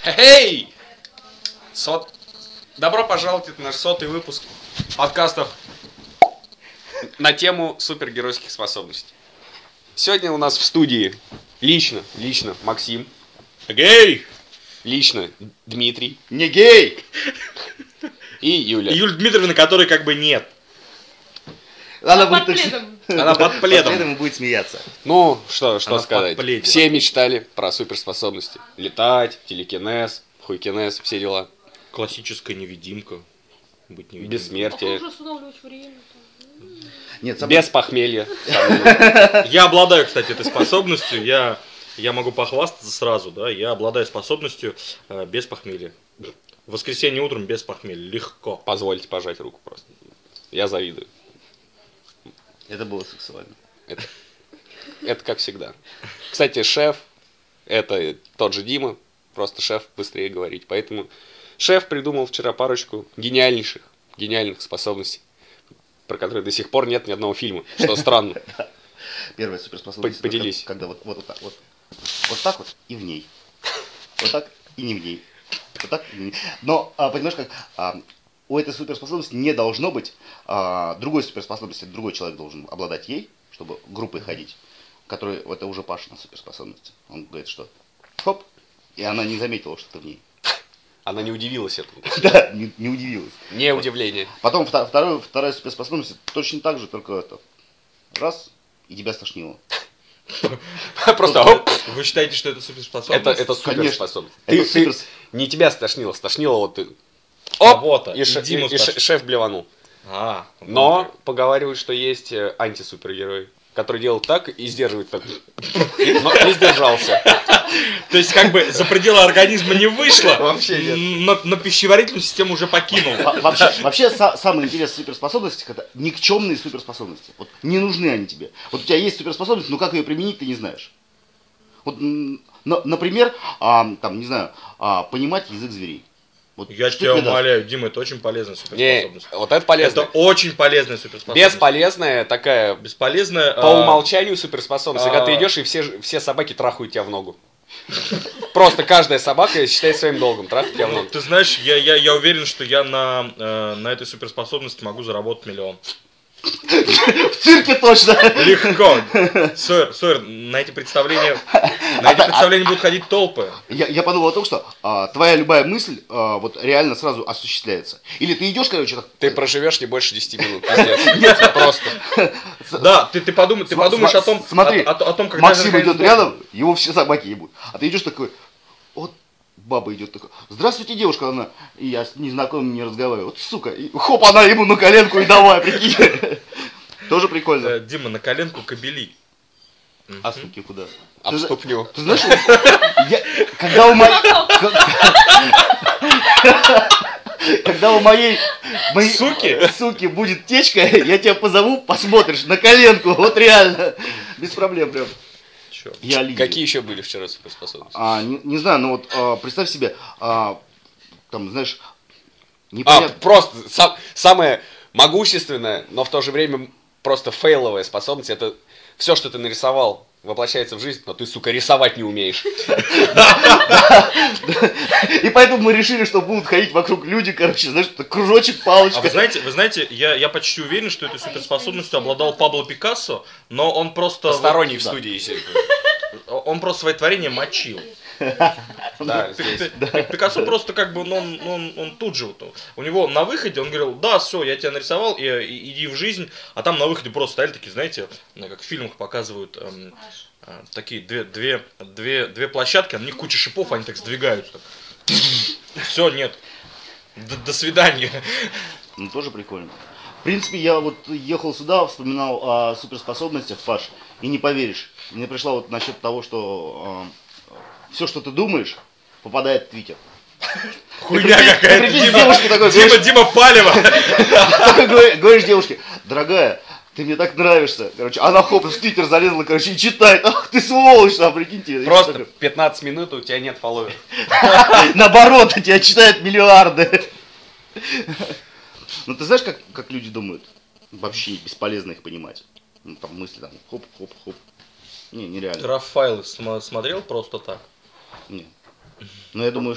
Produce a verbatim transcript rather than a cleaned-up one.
Эй! Сот... Добро пожаловать в наш сотый выпуск подкастов на тему супергеройских способностей. Сегодня у нас в студии лично, лично Максим. Гей! Лично Дмитрий. Не гей! И Юля. И Юлия Дмитриевна, которой как бы нет. Она, Она будет под очень- пледом. Она под пледом. Под пледом и будет смеяться. Ну, что, что Она сказать. под пледом. Все мечтали про суперспособности. Летать, телекинез, хуйкинез, все дела. Классическая невидимка. Быть невидимкой. Бессмертие. Уже останавливать время. Нет, самое- Без похмелья. Я обладаю, кстати, этой способностью. Я, я могу похвастаться сразу, да. Я обладаю способностью э, без похмелья. В воскресенье утром без похмелья. Легко. Позвольте пожать руку просто. Я завидую. Это было сексуально. Это, это как всегда. Кстати, шеф, это тот же Дима, просто шеф быстрее говорить. Поэтому шеф придумал вчера парочку гениальнейших, гениальных способностей, про которые до сих пор нет ни одного фильма, что странно. Первая суперспособность. По- поделись. Когда вот, вот, вот так вот. Вот так вот и в ней. Вот так и не в ней. Вот так и не в ней. Но, а, понимаешь, как а, у этой суперспособности не должно быть а, другой суперспособности. Другой человек должен обладать ей, чтобы группой ходить. Который, это уже Пашина суперспособность. Он говорит, что хоп, и она не заметила, что ты в ней. Она не удивилась этому. Да, не, не удивилась. Не удивление. Потом вта- второй, вторая суперспособность точно так же, только это. Раз, и тебя стошнило. Просто оп, Вы считаете, что это суперспособность? это, это Конечно. суперспособность. Это Ты, ты супер- не тебя стошнило, стошнило вот ты. Оп, Кого-то. и, И ше- Диму и- и ше- стошнило. шеф блеванул. А, Но поговаривают, что есть э, антисупергерой, который делает так и сдерживает так. Но не сдержался. То есть, как бы за пределы организма не вышло, Вообще нет. но, но пищеварительную систему уже покинул. Во- Вообще, вообще са- самое интересное в суперспособностях это никчемные суперспособности. Вот не нужны они тебе. Вот у тебя есть суперспособность, но как ее применить, ты не знаешь. Вот, м, на- например, а, там, не знаю, а, понимать язык зверей. Вот Я что тебя тебе даст? умоляю, Дима, это очень полезная Не, суперспособность. вот это полезно. Это очень полезная суперспособность. Бесполезная такая Бесполезная. по а, умолчанию суперспособность, когда ты а- идешь и все, все собаки трахают тебя в ногу. Просто каждая собака считает своим долгом трахать тебя в ну, ногу. ты знаешь, я, я, я уверен, что я на, э, на этой суперспособности могу заработать миллион. В цирке точно. Легко. Сойер, Сойер, на эти представления, на эти представления будут ходить толпы. Я, я подумал о том, что а, твоя любая мысль а, вот реально сразу осуществляется. Или ты идешь, короче, так, Ты проживешь не больше десяти минут. Пиздец. Просто. Да, ты, ты, подумай, ты См- подумаешь см- о том, смотри, о, о- о том, как Максим даже идет наконец- рядом, его все собаки ебут. А ты идешь такой, вот баба идет такой, здравствуйте, девушка, она, и я с незнакомым не разговариваю, вот сука, и хоп, она ему на коленку и давай, прикинь. Тоже прикольно. Э, Дима, на коленку кобели. А суки куда? А Ты в зна- ступню. Ты знаешь, я- когда у моей... Когда у моей... моей Суки? Суки будет течка, я тебя позову, посмотришь на коленку, вот реально. Без проблем прям. Чё? Я лидер. Какие еще были вчера суперспособности? А, не, не знаю, ну вот а, представь себе, а, там, знаешь, А, непонятно. просто сам- самое могущественное, но в то же время просто фейловая способность, это все, что ты нарисовал, воплощается в жизнь, но ты, сука, рисовать не умеешь. И поэтому мы решили, что будут ходить вокруг люди, короче, знаешь, это кружочек, палочка. А вы знаете, вы знаете, я, я почти уверен, что этой суперспособностью обладал Пабло Пикассо, но он просто... Посторонний в да. студии сидит. Он просто свои творения мочил. Да, Пи- здесь. Пи- Пи- Пикассо просто как бы, ну, он, он, он тут же, вот, у него на выходе, он говорил, да, все, я тебя нарисовал, и, и- иди в жизнь, а там на выходе просто стояли такие, знаете, ну, как в фильмах показывают, эм, э, такие две, две, две, две площадки, на них куча шипов, они так сдвигаются. Все, нет, до, до свидания. Ну, тоже прикольно. В принципе, я вот ехал сюда, вспоминал о суперспособностях, Паш, и не поверишь. Мне пришла вот насчет того, что все, что ты думаешь, попадает в Твиттер. Хуйня Ты какая-то, прикинь, Дима, девушке такой Дима, говоришь- Дима Палева. Такой говори- говоришь девушке, дорогая, ты мне так нравишься. Короче, она хоп, в Твиттер залезла, короче, и читает. Ах, ты сволочь, там, прикиньте. Просто пятнадцать минут, и у тебя нет фолловеров. Наоборот, тебя читают миллиарды. Ну, ты знаешь, как, как люди думают? Вообще бесполезно их понимать. Ну, там мысли, там, хоп-хоп-хоп. Не, нереально. Рафаэль см- смотрел просто так. Не. Но я думаю,